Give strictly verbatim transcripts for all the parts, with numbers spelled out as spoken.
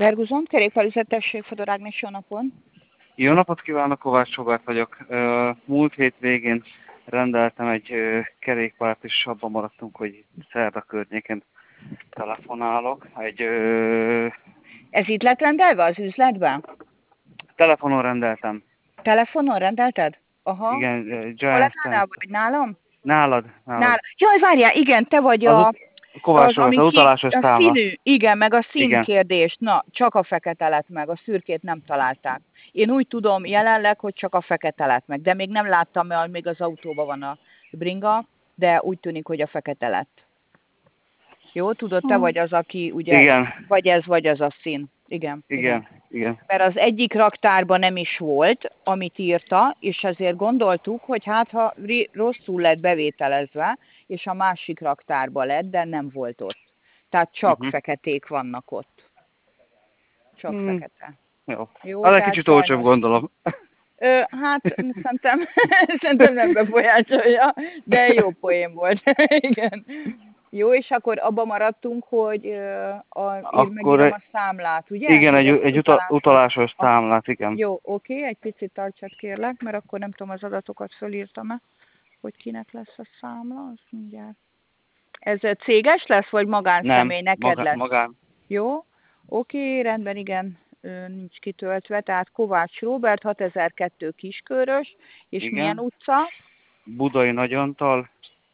Berguzon, kerékpárüzetesség, Fodor Ágnes, jó napon! Jó napot kívánok, Kovács Robert vagyok. Múlt hét végén rendeltem egy kerékpárt, és abban maradtunk, hogy szerda környéken telefonálok. Egy Ez itt lett rendelve az üzletben? telefonon rendeltem. Telefonon rendelted? Aha. Igen, Hol lett Giant. vagy nálam? Nálad, nálad. Nálad. Jaj, várjál, igen, te vagy Az a... ut- Kovács az, Robert, ami az ki, utalásos a számla. színű, igen, meg a Igen. színkérdés. Na, csak a fekete lett meg, a szürkét nem találták. Én úgy tudom jelenleg, hogy csak a fekete lett meg, de még nem láttam, mert még az autóban van a bringa, de úgy tűnik, hogy a fekete lett. Jó, tudod, te vagy az, aki ugye, Igen. vagy ez, vagy az a szín. Igen, Igen, igen. igen. Mert az egyik raktárban nem is volt, amit írta, és ezért gondoltuk, hogy hát ha rosszul lett bevételezve, és a másik raktárban lett, de nem volt ott. Tehát csak Uh-huh. feketék vannak ott. Csak Hmm. fekete. Jó. Jó, Az egy tehát kicsit olcsóbb, gondolom. Ö, hát szerintem, szerintem nem befolyásolja, de jó poén volt. Igen. Jó, és akkor abban maradtunk, hogy a, ír, megírom a számlát, ugye? Igen, egy, Hogy egy uta, utalásos. utalásos számlát, igen. Jó, oké, egy picit tartsad kérlek, mert akkor nem tudom, az adatokat fölírtam-e, hogy kinek lesz a számla, az mindjárt. Ez céges lesz, vagy magánszemély? Nem, Neked maga, lesz? magán. Jó, oké, rendben, igen, nincs kitöltve, tehát Kovács Róbert, hatezer-kettő Kiskörös, és Igen. milyen utca? Budai Nagyantal.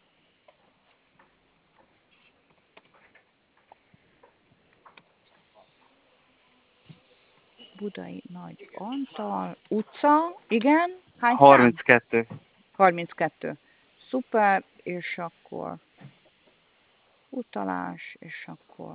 Budai Nagy Antal, utca, igen, hány harminckettő. szám? harminckettő. Szuper, és akkor utalás, és akkor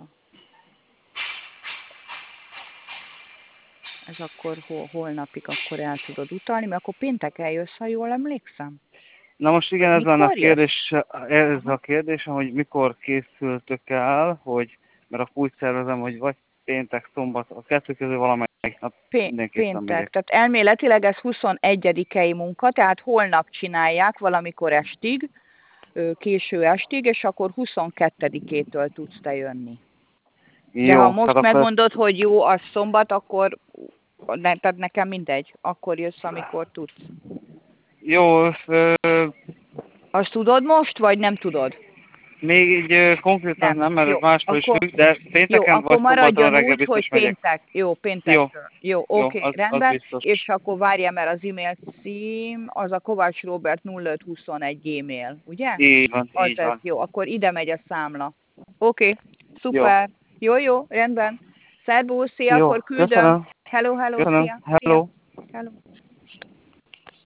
ez akkor hol, holnapig akkor el tudod utalni, mert akkor péntek eljössz, ha jól emlékszem. Na most igen, ez Mikor lenne a jössz? kérdés, ez a kérdésem, hogy mikor készültök el, hogy, mert akkor úgy szervezem, hogy vagy péntek, szombat, a kettő közül valamelyik nap Pé- mindenképpen péntek. megyek. Tehát elméletileg ez huszonegyedikei munka, tehát holnap csinálják valamikor estig, késő estig, és akkor huszonkettedikétől tudsz te jönni. De Jó, ha most tehát megmondod, akkor... hogy jó, az szombat, akkor ne, tehát nekem mindegy, akkor jössz, amikor tudsz. Jó, ö... Azt tudod most, vagy nem tudod? Még így konkrétan nem, nem mert jó. ez mástól Akkor, is függ, de pénteken jó, akkor vagy szombaton maradjon reggel úgy, biztos hogy megyek. péntek. Jó, péntektől. Jó, jó oké, az, rendben. Az biztos. És akkor várja, mert az e-mail cím, az a Kovács Róbert nulla öt huszonegy Gmail, ugye? Így van, az így ez, van. jó, akkor ide megy a számla. Oké, szuper. Jó, jó, jó rendben. Szervusz, szia, Jó, akkor küldöm. köszönöm. Hello, hello, Köszönöm. szia. Hello. Szia. Hello.